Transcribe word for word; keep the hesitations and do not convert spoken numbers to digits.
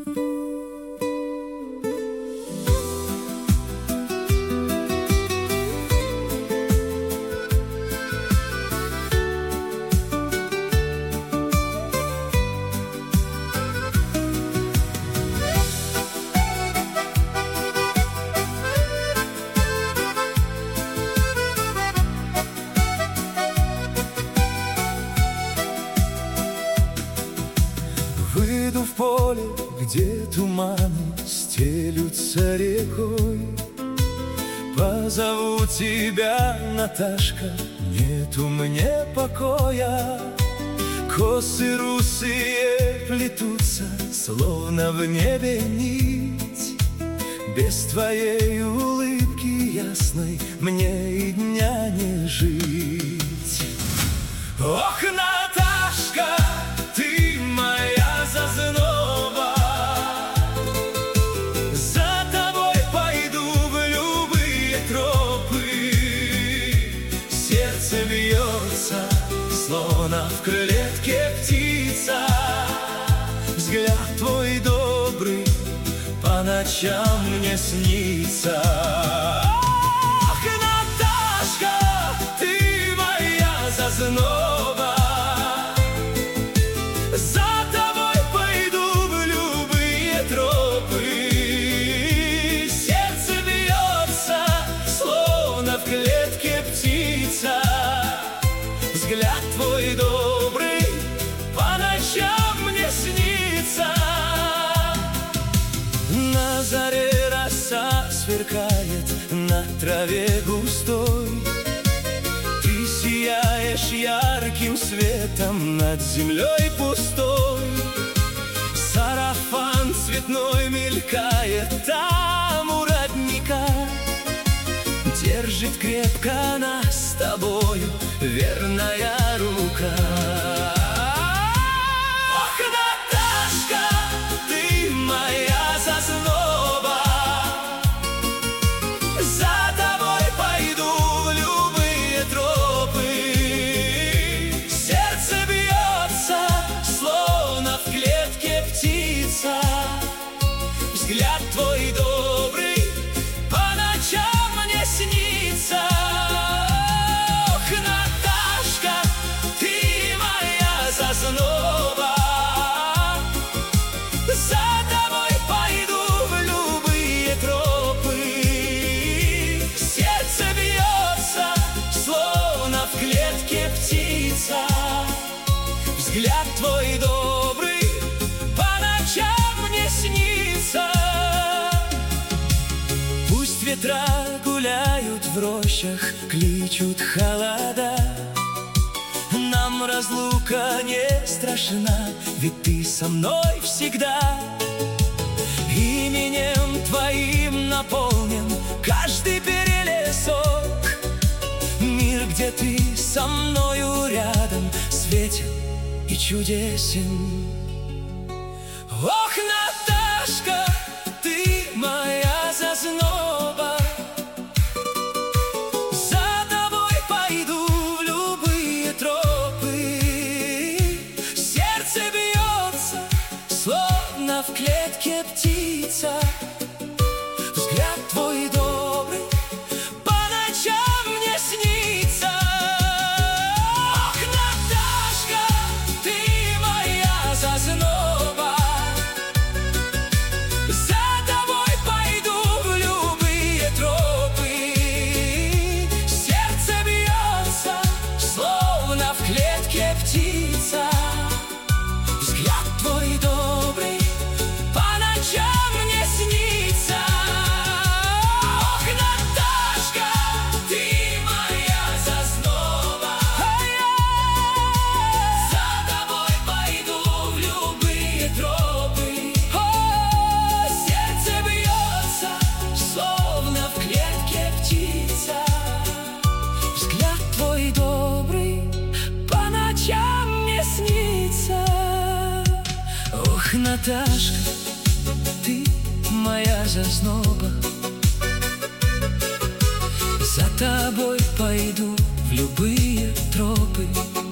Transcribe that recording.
Выйду в поле, где туманы стелются рекой. Позову тебя, Наташка, нету мне покоя. Косы русые плетутся, словно в небе нить. Без твоей улыбки ясной мне и дня не жить. Ох, Наташка, ты моя зазноба, за тобой пойду в любые тропы. Сердце бьется, словно в клетке птица. Взгляд твой добрый по ночам мне снится. Ах, Наташка, ты моя зазноба, за тобой пойду в любые тропы. Сердце бьется, словно в клетке птица. Взгляд твой добрый по ночам мне снится. На заре роса сверкает на траве густой. Ты сияешь ярким светом над землей пустой. Сарафан цветной мелькает там у родника. Держит крепко нас с тобою верная рука. Ох, Наташка, ты моя зазноба, за тобой пойду в любые тропы. Сердце бьется, словно в клетке птица. Взгляд твой добрый по ночам мне снится. Ох, Наташка, ты моя зазноба, за тобой пойду в любые тропы. Сердце бьется, словно в клетке птица. Взгляд твой добрый по ночам мне снится. Пусть ветра гуляют в рощах, кличут холода. Нам разлука не страшна, ведь ты со мной всегда. Именем твоим наполнен каждый перелесок. Мир, где ты со мною рядом, светен и чудесен. Ох, Наташка, ты моя зазноба, за тобой пойду в любые тропы. Сердце бьется, словно в клетке птица. Взгляд твой добрый по ночам мне снится. Ох, Наташка, ты моя зазноба, за тобой пойду в любые тропы. Сердце бьется, словно в клетке птица. Взгляд твой добрый по ночам мне снится. Ох, Наташка, ты моя зазноба, за тобой пойду в любые тропы. Сердце бьется, словно в клетке птица. Взгляд твой добрый по ночам мне снится. Ох, Наташка, ты моя зазноба, за тобой пойду в любые тропы.